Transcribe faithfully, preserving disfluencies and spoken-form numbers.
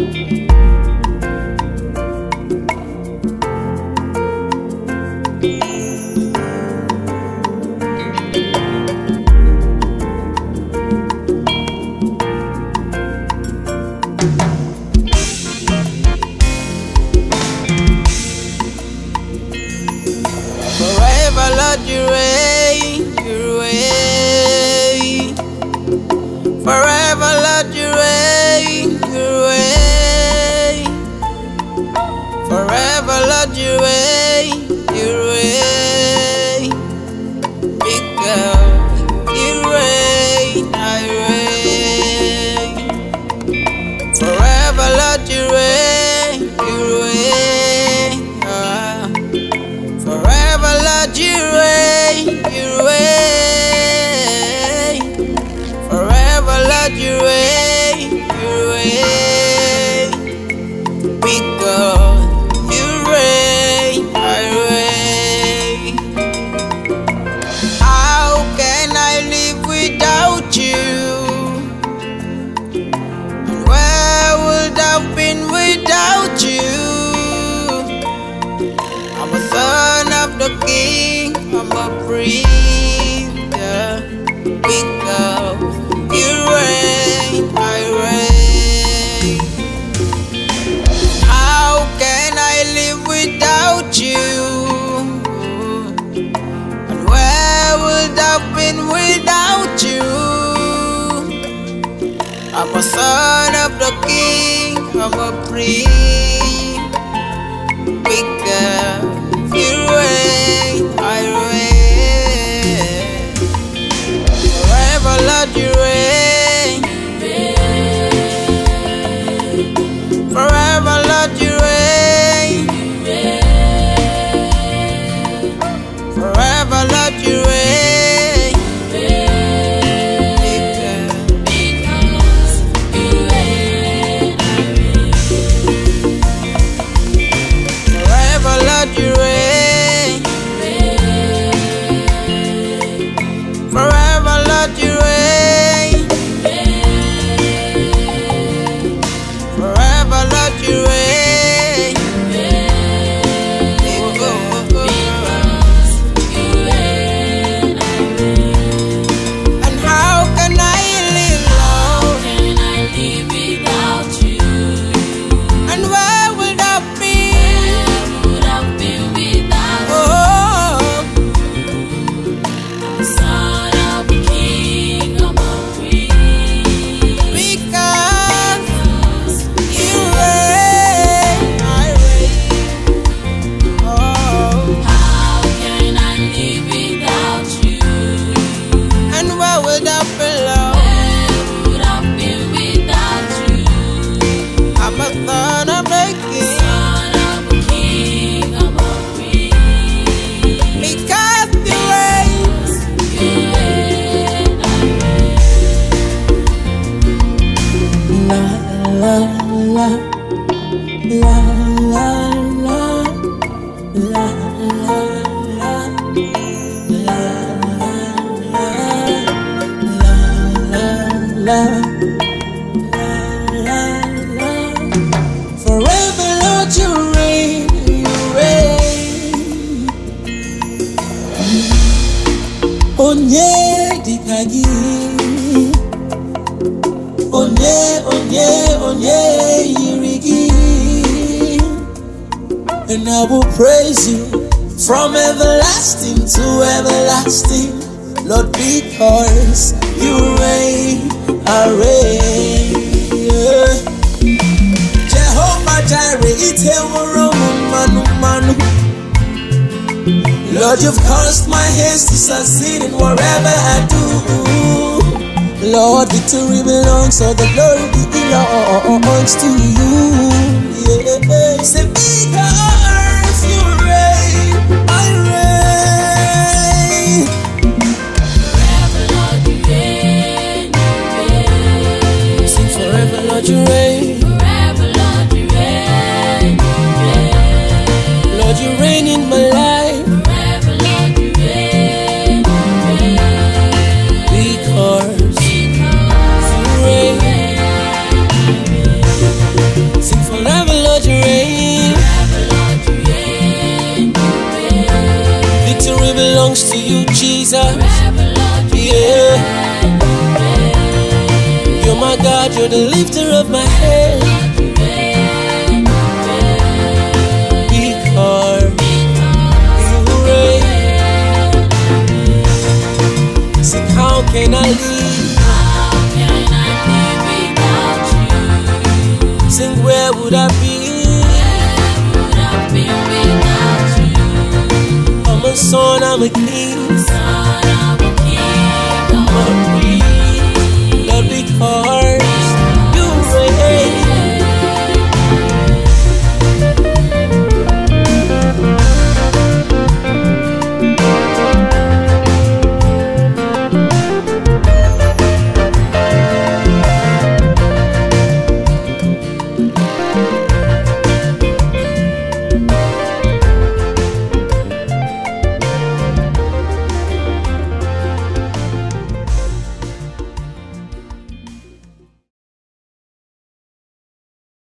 Forever, Lord, you reign, you reign. Forever, Lord, you reign, you reign. Forever, Lord, you reign, you reign. Because you reign, I reign. Forever, Lord, you reign, you reign. Ah. Forever, Lord, you reign, you reign. Forever, Lord, you reign, you reign. Because you reign, I reign. How can I live without you? And where would I have been without you? I'm a son of the King, I'm a priest, yeah. Because you reign, I reign. How can I live without you? And where would I have been without you? I'm a son of the King, I'm a priest. Because you reign, I reign. Forever, Lord, you reign. Forever, Lord, you reign. Forever, Lord, you reign. You reign. Forever, Lord, you reign. Forever, Lord, you reign. And how can I live, Lord? How can I live without you? And where would I be? Son of the King, I'm a priest. Because you reign, I reign. Oh. How can I live without you? And where would I belong? Where would I be without you? I'm a son of the King. Son of the King, I'm a priest. Because you reign. You reign, I La la la la la la la la la la la la. Forever, Lord, you reign, you reign. Onye dikagi, onye onye onye yirigi, and I will praise you from everlasting to everlasting, Lord, because you reign, I reign. Yeah. Jehovah Jireh, Itewo manu manu. Lord, you've caused my hands to succeed in whatever I do. Lord, victory belongs, all the glory belongs to you. Yeah. Say, because you reign, I reign. forever, Lord, you reign, you reign. Sing forever, Lord, you reign. Forever, Lord, you reign, you reign. Lord, you reign in my life. Forever, Lord, you reign, you reign. Because Because you reign. you reign, I reign. God, you're the lifter of my head. Because you reign. Sing, how can I live? How can I live without you? Sing, where would I be? Where would I be without you? I'm a son, I'm a king.